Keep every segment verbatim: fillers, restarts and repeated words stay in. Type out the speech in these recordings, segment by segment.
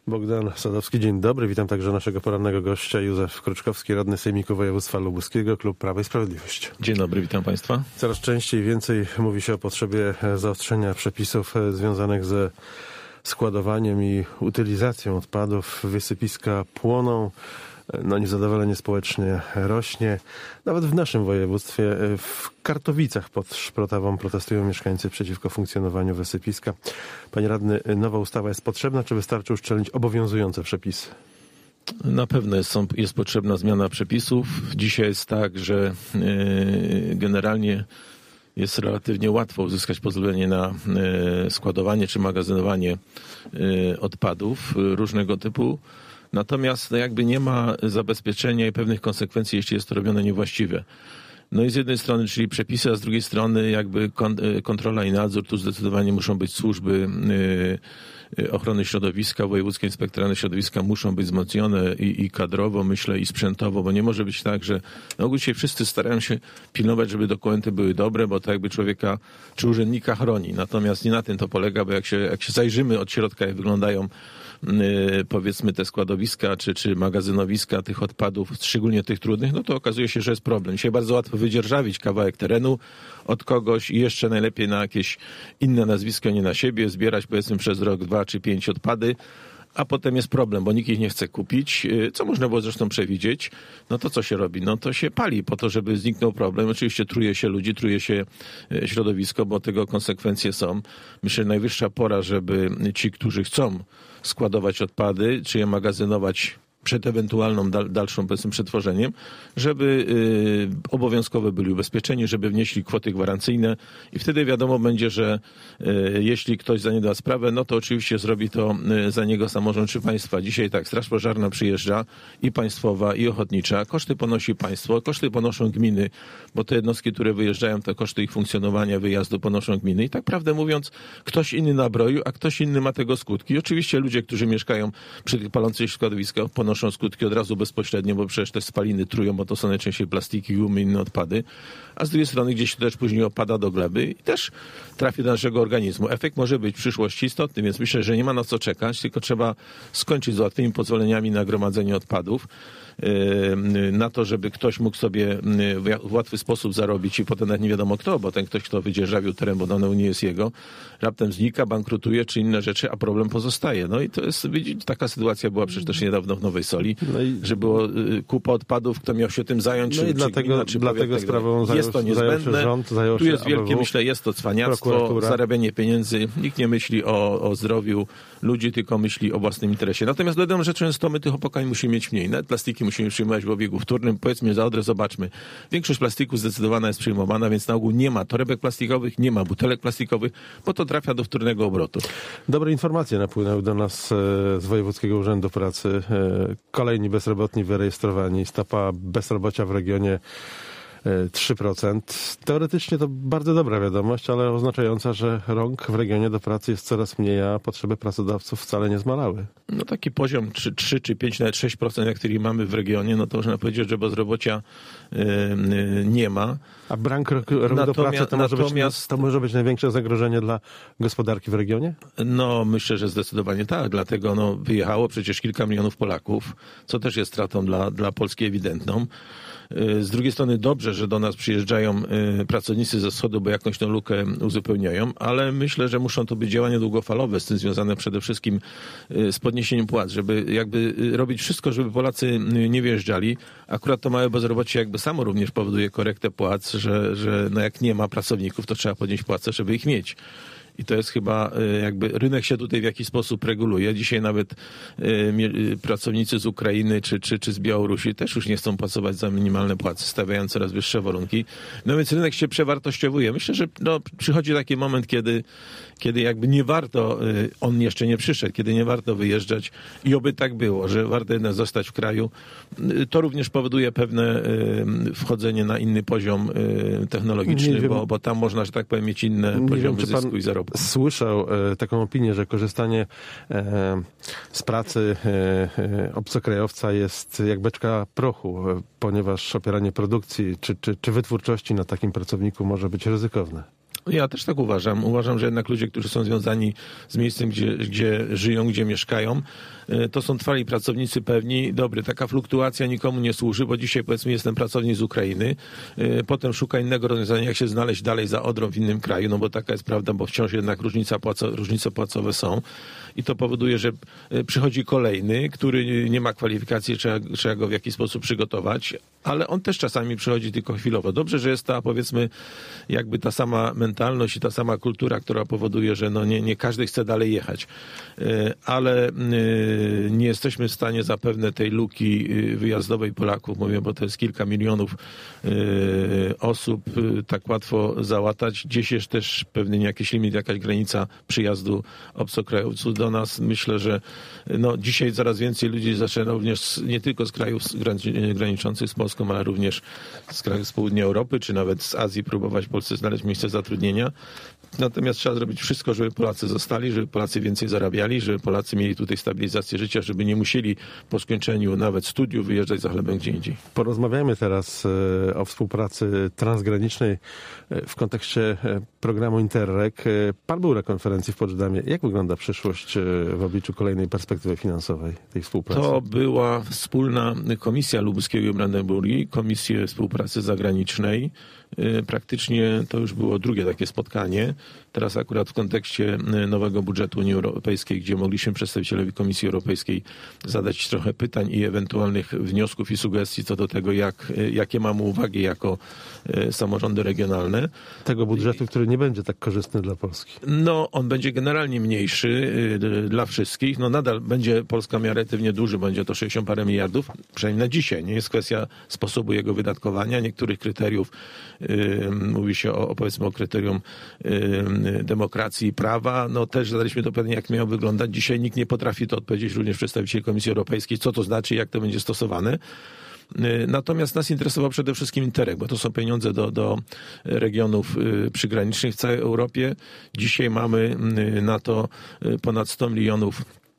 Bogdan Sadowski, dzień dobry. Witam także naszego porannego gościa, Józef Kruczkowski, radny Sejmiku Województwa Lubuskiego, Klub Prawo i Sprawiedliwość. Dzień dobry, witam Państwa. Coraz częściej więcej mówi się o potrzebie zaostrzenia przepisów związanych ze składowaniem i utylizacją odpadów. Wysypiska płoną. No, niezadowolenie społecznie rośnie. Nawet w naszym województwie, w Kartowicach pod Szprotawą protestują mieszkańcy przeciwko funkcjonowaniu wysypiska. Panie radny, nowa ustawa jest potrzebna, czy wystarczy uszczelnić obowiązujące przepisy? Na pewno jest, są, jest potrzebna zmiana przepisów. Dzisiaj jest tak, że yy, generalnie jest relatywnie łatwo uzyskać pozwolenie na yy, składowanie czy magazynowanie yy, odpadów yy, różnego typu. Natomiast no jakby nie ma zabezpieczenia i pewnych konsekwencji, jeśli jest to robione niewłaściwie. No i z jednej strony, czyli przepisy, a z drugiej strony jakby kontrola i nadzór. Tu zdecydowanie muszą być służby ochrony środowiska, wojewódzkie inspektoraty środowiska muszą być wzmocnione i, i kadrowo, myślę, i sprzętowo, bo nie może być tak, że no ogólnie dzisiaj wszyscy starają się pilnować, żeby dokumenty były dobre, bo to jakby człowieka czy urzędnika chroni. Natomiast nie na tym to polega, bo jak się, jak się zajrzymy od środka, jak wyglądają powiedzmy te składowiska czy, czy magazynowiska tych odpadów, szczególnie tych trudnych, no to okazuje się, że jest problem. Dzisiaj bardzo łatwo wydzierżawić kawałek terenu od kogoś i jeszcze najlepiej na jakieś inne nazwisko, nie na siebie, zbierać powiedzmy przez rok, dwa czy pięć odpady, a potem jest problem, bo nikt ich nie chce kupić, co można było zresztą przewidzieć. No to co się robi? No to się pali po to, żeby zniknął problem. Oczywiście truje się ludzi, truje się środowisko, bo tego konsekwencje są. Myślę, że najwyższa pora, żeby ci, którzy chcą składować odpady, czy je magazynować przed ewentualną dal, dalszą powiedzmy przetworzeniem, żeby y, obowiązkowo byli ubezpieczeni, żeby wnieśli kwoty gwarancyjne i wtedy wiadomo będzie, że y, jeśli ktoś zaniedba sprawę, no to oczywiście zrobi to y, za niego samorząd czy państwa. Dzisiaj tak, Straż Pożarna przyjeżdża i państwowa, i ochotnicza. Koszty ponosi państwo, koszty ponoszą gminy, bo te jednostki, które wyjeżdżają, to koszty ich funkcjonowania, wyjazdu ponoszą gminy. I tak prawdę mówiąc, ktoś inny nabroił, a ktoś inny ma tego skutki. I oczywiście ludzie, którzy mieszkają przy tych palących składowiskach, ponoszą skutki od razu bezpośrednio, bo przecież te spaliny trują, bo to są najczęściej plastiki, gumy i inne odpady, a z drugiej strony gdzieś to też później opada do gleby i też trafi do naszego organizmu. Efekt może być w przyszłości istotny, więc myślę, że nie ma na co czekać, tylko trzeba skończyć z łatwymi pozwoleniami na gromadzenie odpadów, na to, żeby ktoś mógł sobie w łatwy sposób zarobić i potem nawet nie wiadomo kto, bo ten ktoś, kto wydzierżawił teren, bo dane nie jest jego, raptem znika, bankrutuje czy inne rzeczy, a problem pozostaje. No i to jest, widzicie, taka sytuacja była przecież też niedawno w Nowej Soli, no i, że było kupa odpadów, kto miał się tym zająć, no czy, i czy dlatego, gmina, czy dlatego powiat, sprawą zajął, jest to niezbędne. Rząd, zajął tu jest się wielkie, A B W, myślę, jest to cwaniactwo, zarabianie pieniędzy. Nikt nie myśli o, o zdrowiu ludzi, tylko myśli o własnym interesie. Natomiast dodaną rzeczą jest to, my tych opakowań musimy mieć mniej. Nawet plastiki musimy przyjmować w obiegu wtórnym. Powiedzmy za adres, zobaczmy. Większość plastiku zdecydowana jest przyjmowana, więc na ogół nie ma torebek plastikowych, nie ma butelek plastikowych, bo to trafia do wtórnego obrotu. Dobre informacje napłynęły do nas z Wojewódzkiego Urzędu Pracy. Kolejni bezrobotni wyrejestrowani. Stopa bezrobocia w regionie trzy procent. Teoretycznie to bardzo dobra wiadomość, ale oznaczająca, że rąk w regionie do pracy jest coraz mniej, a potrzeby pracodawców wcale nie zmalały. No taki poziom trzy czy pięć, nawet sześć procent, jak który mamy w regionie, no to można powiedzieć, że bezrobocia yy, yy, nie ma. A brak rąk do pracy to może, być, to może być największe zagrożenie dla gospodarki w regionie? No myślę, że zdecydowanie tak. Dlatego no, wyjechało przecież kilka milionów Polaków, co też jest stratą dla, dla Polski ewidentną. Z drugiej strony dobrze, że do nas przyjeżdżają pracownicy ze wschodu, bo jakąś tę lukę uzupełniają, ale myślę, że muszą to być działania długofalowe, z tym związane przede wszystkim z podniesieniem płac, żeby jakby robić wszystko, żeby Polacy nie wjeżdżali. Akurat to małe bezrobocie jakby samo również powoduje korektę płac, że, że no jak nie ma pracowników, to trzeba podnieść płace, żeby ich mieć. I to jest chyba jakby, rynek się tutaj w jakiś sposób reguluje. Dzisiaj nawet y, pracownicy z Ukrainy czy, czy, czy z Białorusi też już nie chcą pracować za minimalne płace, stawiają coraz wyższe warunki. No więc rynek się przewartościowuje. Myślę, że no, przychodzi taki moment, kiedy, kiedy jakby nie warto, y, on jeszcze nie przyszedł, kiedy nie warto wyjeżdżać i oby tak było, że warto jednak zostać w kraju. Y, to również powoduje pewne y, wchodzenie na inny poziom y, technologiczny, bo, bo tam można, że tak powiem, mieć inne poziomy wiem, zysku i zarobku. Słyszał e, taką opinię, że korzystanie e, z pracy e, e, obcokrajowca jest jak beczka prochu, e, ponieważ opieranie produkcji czy, czy, czy wytwórczości na takim pracowniku może być ryzykowne. Ja też tak uważam. Uważam, że jednak ludzie, którzy są związani z miejscem, gdzie, gdzie żyją, gdzie mieszkają, to są trwali pracownicy pewni. Dobry, taka fluktuacja nikomu nie służy, bo dzisiaj powiedzmy jestem pracownik z Ukrainy, potem szuka innego rozwiązania, jak się znaleźć dalej za Odrą w innym kraju, no bo taka jest prawda, bo wciąż jednak różnica płaco, różnice płacowe są i to powoduje, że przychodzi kolejny, który nie ma kwalifikacji, trzeba, trzeba go w jakiś sposób przygotować, ale on też czasami przychodzi tylko chwilowo. Dobrze, że jest ta powiedzmy jakby ta sama mentalność i ta sama kultura, która powoduje, że no nie, nie każdy chce dalej jechać, ale nie jesteśmy w stanie zapewne tej luki wyjazdowej Polaków, mówię, bo to jest kilka milionów osób, tak łatwo załatać. Gdzieś jest też pewnie jakiś limit, jakaś granica przyjazdu obcokrajowców do nas. Myślę, że no, dzisiaj coraz więcej ludzi zaczyna również nie tylko z krajów graniczących z Polską, ale również z krajów z południa Europy, czy nawet z Azji próbować w Polsce znaleźć miejsce zatrudnienia. Natomiast trzeba zrobić wszystko, żeby Polacy zostali, żeby Polacy więcej zarabiali, żeby Polacy mieli tutaj stabilizację życia, żeby nie musieli po skończeniu nawet studiów wyjeżdżać za chlebem gdzie indziej. Porozmawiajmy teraz o współpracy transgranicznej w kontekście programu Interreg. Pan był na konferencji w Poczdamie. Jak wygląda przyszłość w obliczu kolejnej perspektywy finansowej tej współpracy? To była wspólna komisja lubuskiego i Brandenburgii, Komisję Współpracy Zagranicznej. Praktycznie to już było drugie takie spotkanie. Teraz akurat w kontekście nowego budżetu Unii Europejskiej, gdzie mogliśmy przedstawicielowi Komisji Europejskiej zadać trochę pytań i ewentualnych wniosków i sugestii co do tego, jak, jakie mamy uwagi jako samorządy regionalne. Tego budżetu, który nie będzie tak korzystny dla Polski. No, on będzie generalnie mniejszy dla wszystkich. No nadal będzie Polska miała relatywnie duży, będzie to sześćdziesiąt parę miliardów, przynajmniej na dzisiaj. Nie jest kwestia sposobu jego wydatkowania, niektórych kryteriów. Mówi się o, powiedzmy o kryterium demokracji i prawa. No też zadaliśmy to pytanie, jak miało wyglądać. Dzisiaj nikt nie potrafi to odpowiedzieć, również przedstawiciel Komisji Europejskiej, co to znaczy, jak to będzie stosowane. Natomiast nas interesował przede wszystkim Interreg, bo to są pieniądze do, do regionów przygranicznych w całej Europie. Dzisiaj mamy na to ponad sto milionów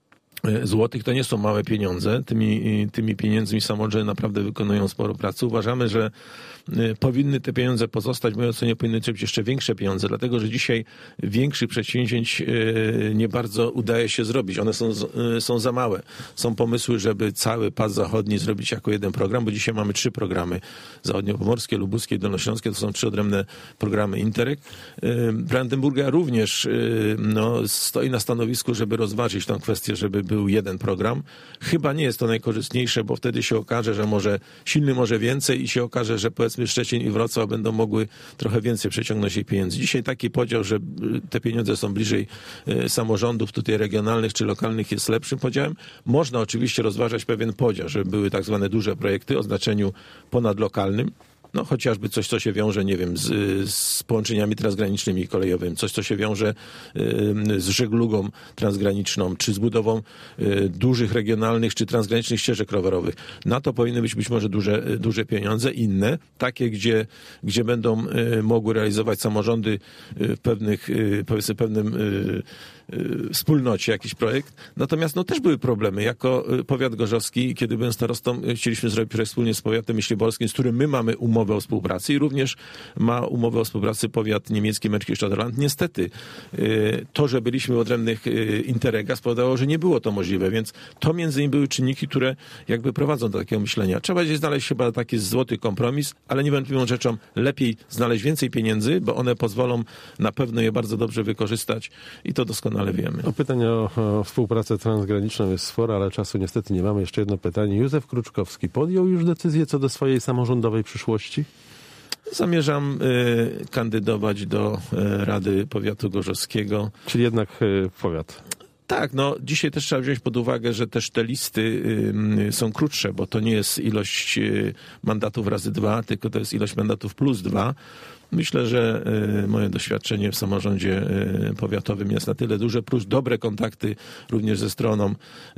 złotych. To nie są małe pieniądze. Tymi, tymi pieniędzmi samorządy naprawdę wykonują sporo pracy. Uważamy, że powinny te pieniądze pozostać. W mojej ocenie powinny być jeszcze większe pieniądze, dlatego że dzisiaj większych przedsięwzięć nie bardzo udaje się zrobić. One są, są za małe. Są pomysły, żeby cały pas zachodni zrobić jako jeden program, bo dzisiaj mamy trzy programy. Zachodniopomorskie, lubuskie i dolnośląskie. To są trzy odrębne programy Interreg. Brandenburgia również no, stoi na stanowisku, żeby rozważyć tę kwestię, żeby był jeden program. Chyba nie jest to najkorzystniejsze, bo wtedy się okaże, że może silny może więcej i się okaże, że powiedzmy Szczecin i Wrocław będą mogły trochę więcej przeciągnąć jej pieniędzy. Dzisiaj taki podział, że te pieniądze są bliżej samorządów tutaj regionalnych czy lokalnych jest lepszym podziałem. Można oczywiście rozważać pewien podział, żeby były tak zwane duże projekty o znaczeniu ponadlokalnym. No chociażby coś, co się wiąże, nie wiem, z, z połączeniami transgranicznymi kolejowymi, coś, co się wiąże y, z żeglugą transgraniczną, czy z budową y, dużych regionalnych, czy transgranicznych ścieżek rowerowych. Na to powinny być być może duże, duże pieniądze, inne, takie, gdzie, gdzie będą y, mogły realizować samorządy y, w pewnych, y, powiedzmy, pewnym y, wspólnocie jakiś projekt. Natomiast no też były problemy. Jako powiat gorzowski, kiedy byłem starostą, chcieliśmy zrobić projekt wspólnie z powiatem myśliborskim, z którym my mamy umowę o współpracy i również ma umowę o współpracy powiat niemiecki Märkisch-Oderland. Niestety to, że byliśmy w odrębnych Interrega spowodowało, że nie było to możliwe, więc to między innymi były czynniki, które jakby prowadzą do takiego myślenia. Trzeba gdzieś znaleźć chyba taki złoty kompromis, ale niewątpliwą rzeczą lepiej znaleźć więcej pieniędzy, bo one pozwolą na pewno je bardzo dobrze wykorzystać i to doskonale ale wiemy. O pytań o, o współpracę transgraniczną jest sporo, ale czasu niestety nie mamy. Jeszcze jedno pytanie. Józef Kruczkowski podjął już decyzję co do swojej samorządowej przyszłości? Zamierzam y, kandydować do y, Rady Powiatu Gorzowskiego. Czyli jednak y, powiat. Tak, no dzisiaj też trzeba wziąć pod uwagę, że też te listy y, są krótsze, bo to nie jest ilość y, mandatów razy dwa, tylko to jest ilość mandatów plus dwa. Myślę, że y, moje doświadczenie w samorządzie y, powiatowym jest na tyle duże, plus dobre kontakty również ze stroną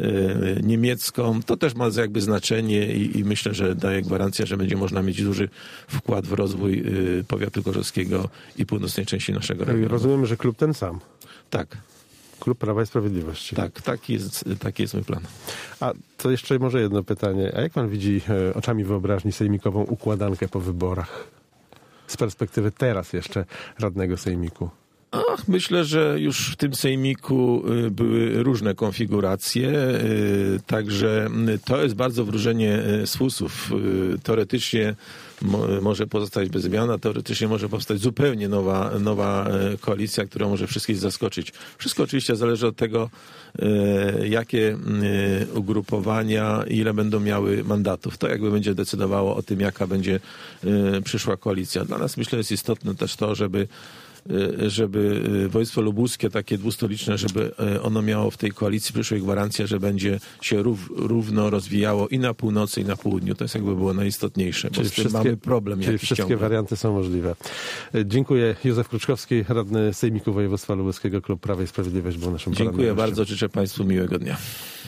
y, niemiecką. To też ma jakby znaczenie i, i myślę, że daje gwarancję, że będzie można mieć duży wkład w rozwój y, powiatu gorzowskiego i północnej części naszego regionu. Rozumiem, że klub ten sam. Tak. Klub Prawa i Sprawiedliwości. Tak, taki jest, taki jest mój plan. A to jeszcze może jedno pytanie. A jak pan widzi e, oczami wyobraźni sejmikową układankę po wyborach? z perspektywy teraz jeszcze radnego sejmiku? Ach, myślę, że już w tym sejmiku były różne konfiguracje, także to jest bardzo wróżenie z fusów. Teoretycznie może pozostać bez zmian, a teoretycznie może powstać zupełnie nowa, nowa koalicja, która może wszystkich zaskoczyć. Wszystko oczywiście zależy od tego, jakie ugrupowania, ile będą miały mandatów. To jakby będzie decydowało o tym, jaka będzie przyszła koalicja. Dla nas myślę jest istotne też to, żeby żeby województwo lubuskie, takie dwustoliczne, żeby ono miało w tej koalicji przyszłej gwarancję, że będzie się rów, równo rozwijało i na północy, i na południu. To jest jakby było najistotniejsze, bo czyli z tym mamy problem. Czyli wszystkie ciągle. warianty są możliwe. Dziękuję. Józef Kruczkowski, radny Sejmiku Województwa Lubuskiego, Klub Prawa i Sprawiedliwość był naszym Dziękuję bardzo. Życzę Państwu miłego dnia.